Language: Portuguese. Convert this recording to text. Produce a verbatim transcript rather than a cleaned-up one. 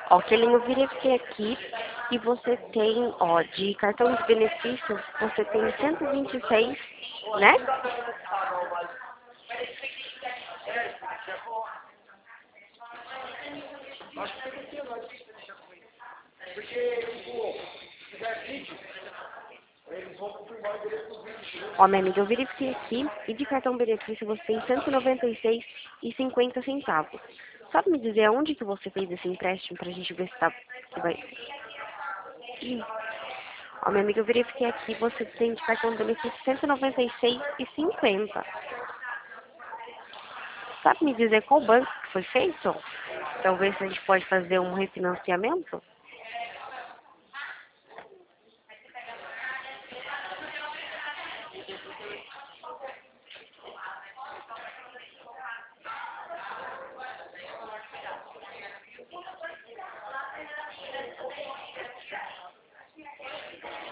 Ó, Kelly, eu verifiquei aqui e você tem, ó, de cartão de benefícios, você tem cento e vinte e seis, né? Ó, minha amiga, eu verifiquei aqui e de cartão benefício você tem cento e noventa e seis e cinquenta centavos. Sabe me dizer aonde que você fez esse empréstimo pra gente ver se tá, se vai... Ó, minha amiga, eu verifiquei aqui, você tem de cartão benefício cento e noventa e seis e cinquenta. Sabe me dizer qual banco que foi feito? Talvez a gente pode fazer um refinanciamento?